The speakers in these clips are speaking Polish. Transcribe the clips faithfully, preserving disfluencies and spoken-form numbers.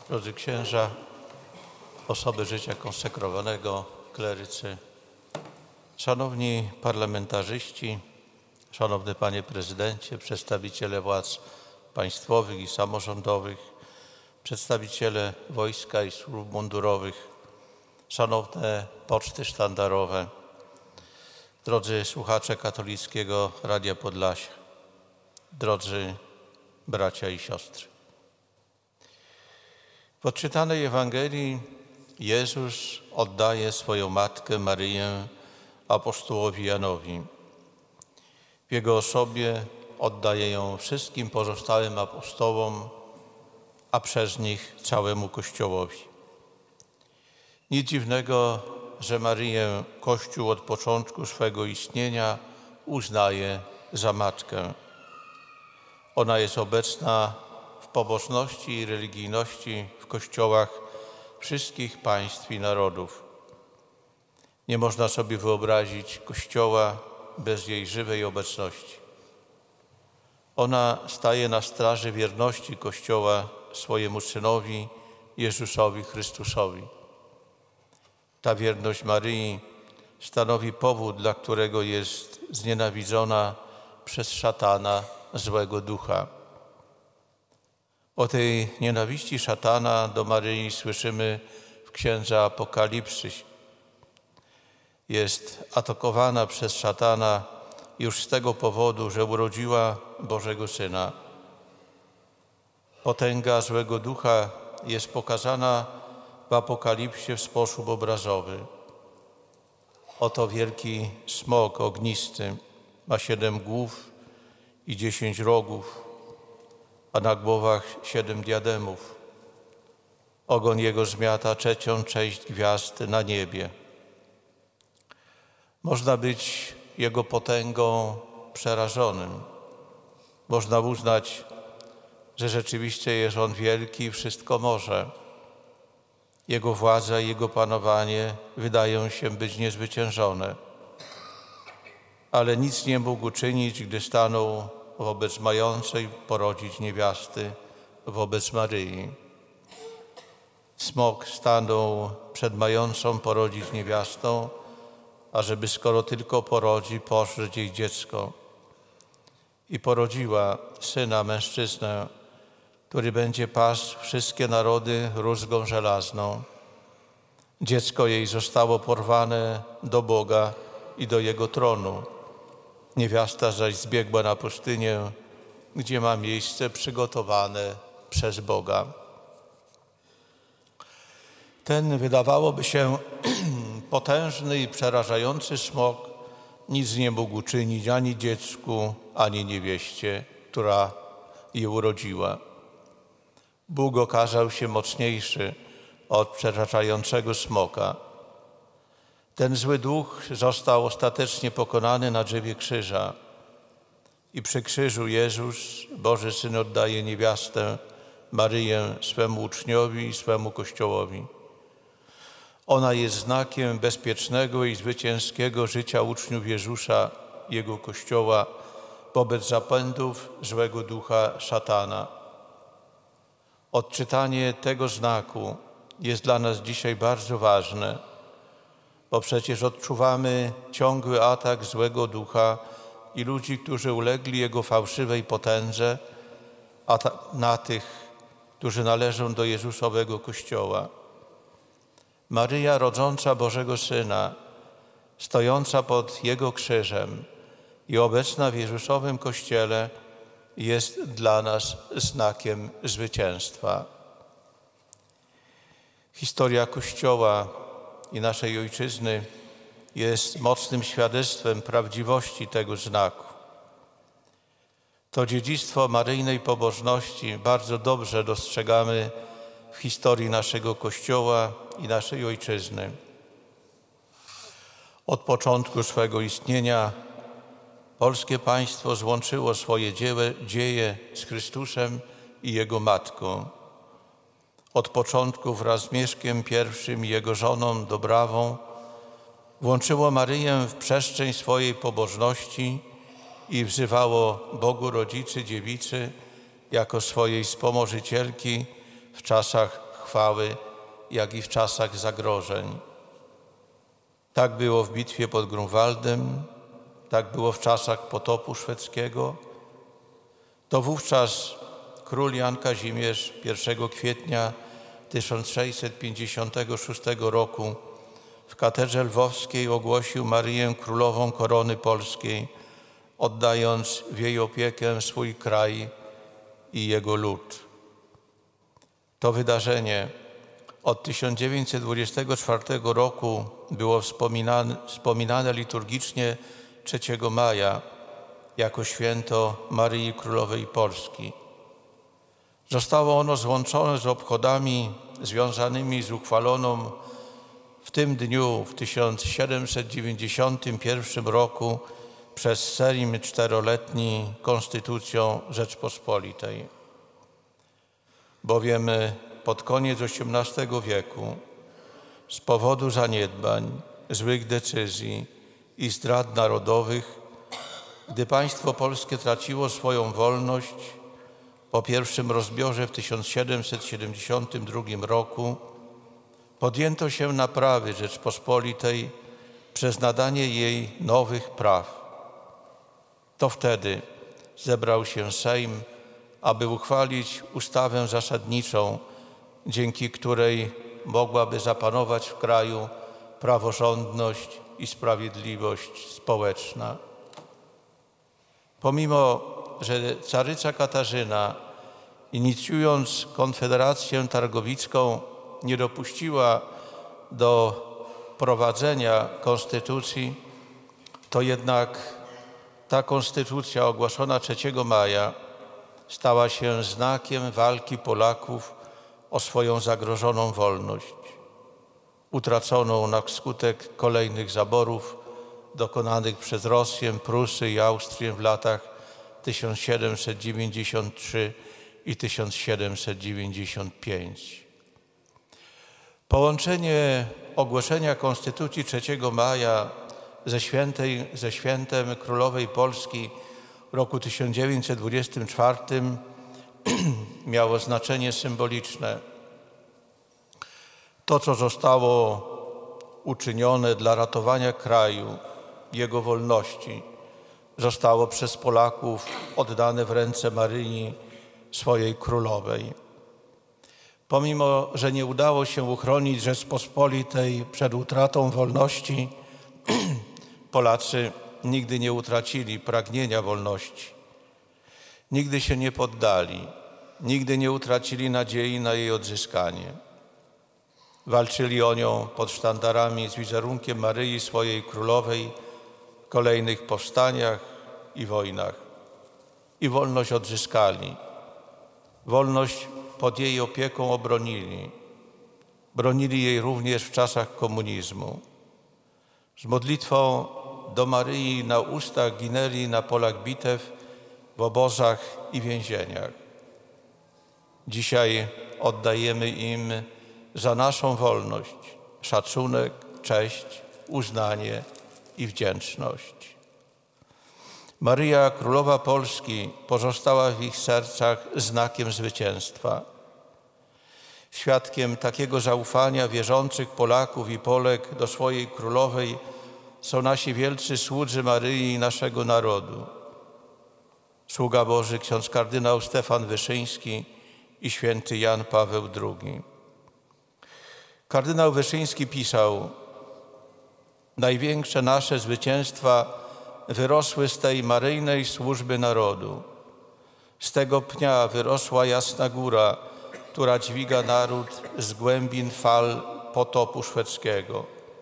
Drodzy księża, osoby życia konsekrowanego, klerycy, szanowni parlamentarzyści, szanowny panie prezydencie, przedstawiciele władz państwowych i samorządowych, przedstawiciele wojska i służb mundurowych, szanowne poczty sztandarowe, drodzy słuchacze Katolickiego Radia Podlasia, drodzy bracia i siostry. W odczytanej Ewangelii Jezus oddaje swoją matkę Maryję apostołowi Janowi. W Jego osobie oddaje ją wszystkim pozostałym apostołom, a przez nich całemu Kościołowi. Nic dziwnego, że Maryję Kościół od początku swego istnienia uznaje za matkę. Ona jest obecna w pobożności i religijności w kościołach wszystkich państw i narodów. Nie można sobie wyobrazić Kościoła bez jej żywej obecności. Ona staje na straży wierności Kościoła swojemu Synowi, Jezusowi Chrystusowi. Ta wierność Maryi stanowi powód, dla którego jest znienawidzona przez szatana, złego ducha. O tej nienawiści szatana do Maryi słyszymy w księdze Apokalipsy. Jest atakowana przez szatana już z tego powodu, że urodziła Bożego Syna. Potęga złego ducha jest pokazana w Apokalipsie w sposób obrazowy. Oto wielki smok ognisty, ma siedem głów i dziesięć rogów, a na głowach siedem diademów. Ogon jego zmiata trzecią część gwiazd na niebie. Można być jego potęgą przerażonym. Można uznać, że rzeczywiście jest on wielki i wszystko może. Jego władza i jego panowanie wydają się być niezwyciężone. Ale nic nie mógł uczynić, gdy stanął wobec mającej porodzić niewiasty, wobec Maryi. Smok stanął przed mającą porodzić niewiastą, ażeby skoro tylko porodzi, pożreć jej dziecko. I porodziła syna, mężczyznę, który będzie pasł wszystkie narody rózgą żelazną. Dziecko jej zostało porwane do Boga i do Jego tronu. Niewiasta zaś zbiegła na pustynię, gdzie ma miejsce przygotowane przez Boga. Ten, wydawałoby się, potężny i przerażający smok nic nie mógł uczynić ani dziecku, ani niewieście, która je urodziła. Bóg okazał się mocniejszy od przerażającego smoka. Ten zły duch został ostatecznie pokonany na drzewie krzyża i przy krzyżu Jezus, Boży Syn, oddaje niewiastę Maryję swemu uczniowi i swemu Kościołowi. Ona jest znakiem bezpiecznego i zwycięskiego życia uczniów Jezusa, Jego Kościoła wobec zapędów złego ducha szatana. Odczytanie tego znaku jest dla nas dzisiaj bardzo ważne, bo przecież odczuwamy ciągły atak złego ducha i ludzi, którzy ulegli jego fałszywej potędze, a na tych, którzy należą do Jezusowego Kościoła. Maryja, rodząca Bożego Syna, stojąca pod Jego krzyżem i obecna w Jezusowym Kościele, jest dla nas znakiem zwycięstwa. Historia Kościoła i naszej Ojczyzny jest mocnym świadectwem prawdziwości tego znaku. To dziedzictwo maryjnej pobożności bardzo dobrze dostrzegamy w historii naszego Kościoła i naszej Ojczyzny. Od początku swego istnienia polskie państwo złączyło swoje dzieje, dzieje z Chrystusem i Jego Matką. Od początku wraz z Mieszkiem I i jego żoną Dobrawą włączyło Maryję w przestrzeń swojej pobożności i wzywało Bogu Rodzicy Dziewicy jako swojej wspomożycielki w czasach chwały, jak i w czasach zagrożeń. Tak było w bitwie pod Grunwaldem, tak było w czasach potopu szwedzkiego. To wówczas król Jan Kazimierz pierwszego kwietnia tysiąc sześćset pięćdziesiątego szóstego roku w katedrze lwowskiej ogłosił Maryję Królową Korony Polskiej, oddając w jej opiekę swój kraj i jego lud. To wydarzenie od tysiąc dziewięćset dwudziestego czwartego roku było wspominane, wspominane liturgicznie trzeciego maja jako święto Maryi Królowej Polski. Zostało ono złączone z obchodami związanymi z uchwaloną w tym dniu w tysiąc siedemset dziewięćdziesiątym pierwszym roku przez Sejm czteroletni Konstytucją Rzeczpospolitej. Bowiem pod koniec osiemnastego wieku z powodu zaniedbań, złych decyzji i zdrad narodowych, gdy państwo polskie traciło swoją wolność po pierwszym rozbiorze w tysiąc siedemset siedemdziesiątym drugim roku, podjęto się naprawy Rzeczpospolitej przez nadanie jej nowych praw. To wtedy zebrał się Sejm, aby uchwalić ustawę zasadniczą, dzięki której mogłaby zapanować w kraju praworządność i sprawiedliwość społeczna. Pomimo że caryca Katarzyna, inicjując Konfederację Targowicką, nie dopuściła do prowadzenia konstytucji, to jednak ta konstytucja ogłoszona trzeciego maja stała się znakiem walki Polaków o swoją zagrożoną wolność, utraconą na skutek kolejnych zaborów dokonanych przez Rosję, Prusy i Austrię w latach tysiąc siedemset dziewięćdziesiąt trzy i tysiąc siedemset dziewięćdziesiąt pięć. Połączenie ogłoszenia Konstytucji trzeciego maja ze, świętej, ze świętem Królowej Polski w roku tysiąc dziewięćset dwudziestym czwartym miało znaczenie symboliczne. To, co zostało uczynione dla ratowania kraju, jego wolności, zostało przez Polaków oddane w ręce Maryi, swojej królowej. Pomimo że nie udało się uchronić Rzeczpospolitej przed utratą wolności, Polacy nigdy nie utracili pragnienia wolności. Nigdy się nie poddali, nigdy nie utracili nadziei na jej odzyskanie. Walczyli o nią pod sztandarami z wizerunkiem Maryi, swojej królowej, w kolejnych powstaniach i wojnach. I wolność odzyskali. Wolność pod jej opieką obronili. Bronili jej również w czasach komunizmu. Z modlitwą do Maryi na ustach ginęli na polach bitew, w obozach i więzieniach. Dzisiaj oddajemy im za naszą wolność szacunek, cześć, uznanie i wdzięczność. Maryja, Królowa Polski, pozostała w ich sercach znakiem zwycięstwa. Świadkiem takiego zaufania wierzących Polaków i Polek do swojej Królowej są nasi wielcy słudzy Maryi i naszego narodu. Sługa Boży ksiądz kardynał Stefan Wyszyński i święty Jan Paweł drugi. Kardynał Wyszyński pisał: największe nasze zwycięstwa wyrosły z tej maryjnej służby narodu. Z tego pnia wyrosła jasna góra, która dźwiga naród z głębin fal potopu szwedzkiego.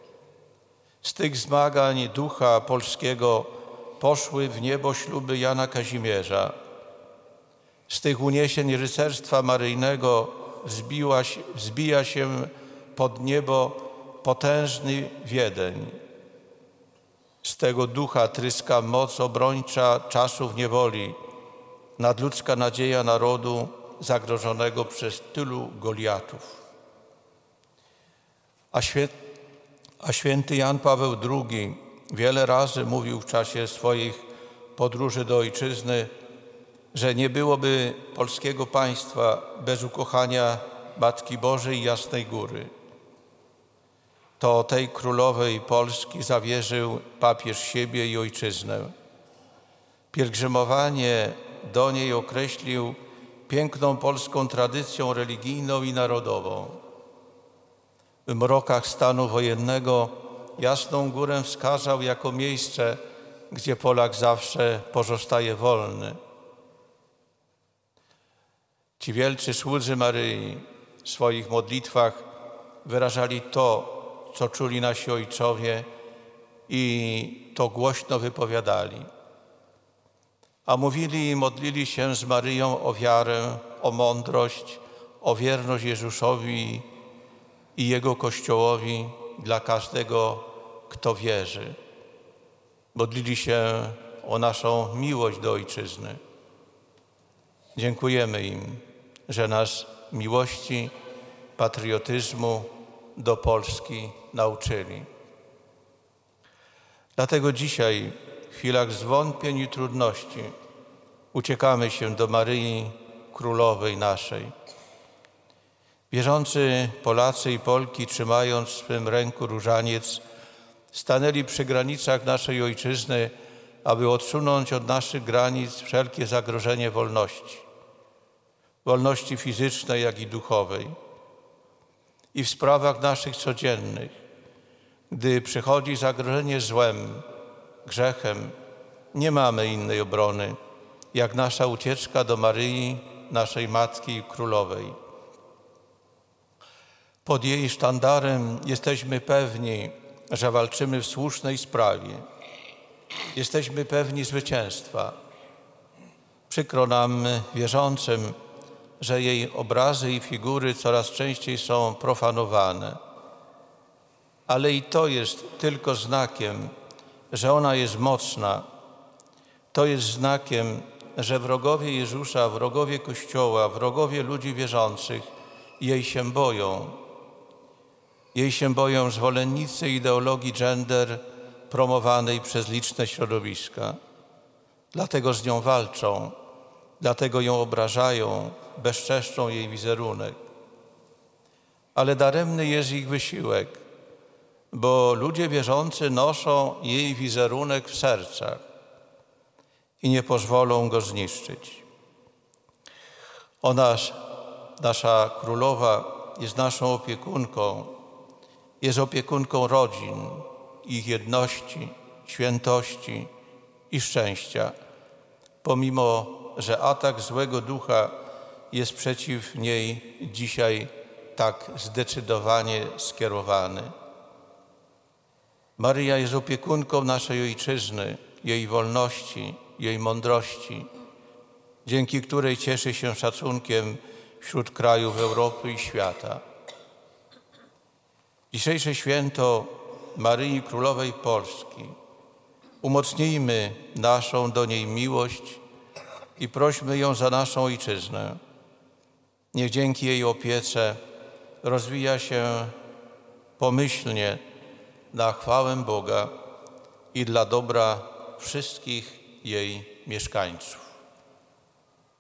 Z tych zmagań ducha polskiego poszły w niebo śluby Jana Kazimierza. Z tych uniesień rycerstwa maryjnego wzbiła, wzbija się pod niebo potężny Wiedeń. Z tego ducha tryska moc obrończa czasów niewoli, nadludzka nadzieja narodu zagrożonego przez tylu Goliatów. A, świe, a święty Jan Paweł drugi wiele razy mówił w czasie swoich podróży do ojczyzny, że nie byłoby polskiego państwa bez ukochania Matki Bożej i Jasnej Góry. To tej królowej Polski zawierzył papież siebie i ojczyznę. Pielgrzymowanie do niej określił piękną polską tradycją religijną i narodową. W mrokach stanu wojennego Jasną Górę wskazał jako miejsce, gdzie Polak zawsze pozostaje wolny. Ci wielcy słudzy Maryi w swoich modlitwach wyrażali to, co czuli nasi ojcowie i to głośno wypowiadali. A mówili i modlili się z Maryją o wiarę, o mądrość, o wierność Jezusowi i Jego Kościołowi dla każdego, kto wierzy. Modlili się o naszą miłość do Ojczyzny. Dziękujemy im, że nas miłości, patriotyzmu do Polski nauczyli. Dlatego dzisiaj, w chwilach zwątpień i trudności, uciekamy się do Maryi Królowej naszej. Wierzący Polacy i Polki, trzymając w swym ręku różaniec, stanęli przy granicach naszej Ojczyzny, aby odsunąć od naszych granic wszelkie zagrożenie wolności. Wolności fizycznej, jak i duchowej. I w sprawach naszych codziennych, gdy przychodzi zagrożenie złem, grzechem, nie mamy innej obrony, jak nasza ucieczka do Maryi, naszej Matki Królowej. Pod jej sztandarem jesteśmy pewni, że walczymy w słusznej sprawie. Jesteśmy pewni zwycięstwa. Przykro nam, wierzącym, że jej obrazy i figury coraz częściej są profanowane. Ale i to jest tylko znakiem, że ona jest mocna. To jest znakiem, że wrogowie Jezusa, wrogowie Kościoła, wrogowie ludzi wierzących jej się boją. Jej się boją zwolennicy ideologii gender promowanej przez liczne środowiska. Dlatego z nią walczą, dlatego ją obrażają, bezczeszczą jej wizerunek. Ale daremny jest ich wysiłek, bo ludzie wierzący noszą jej wizerunek w sercach i nie pozwolą go zniszczyć. Ona, nasza królowa, jest naszą opiekunką, jest opiekunką rodzin, ich jedności, świętości i szczęścia, pomimo że atak złego ducha jest przeciw niej dzisiaj tak zdecydowanie skierowany. Maryja jest opiekunką naszej Ojczyzny, jej wolności, jej mądrości, dzięki której cieszy się szacunkiem wśród krajów Europy i świata. Dzisiejsze święto Maryi Królowej Polski umocnijmy naszą do niej miłość i prośmy ją za naszą Ojczyznę. Niech dzięki jej opiece rozwija się pomyślnie na chwałę Boga i dla dobra wszystkich jej mieszkańców.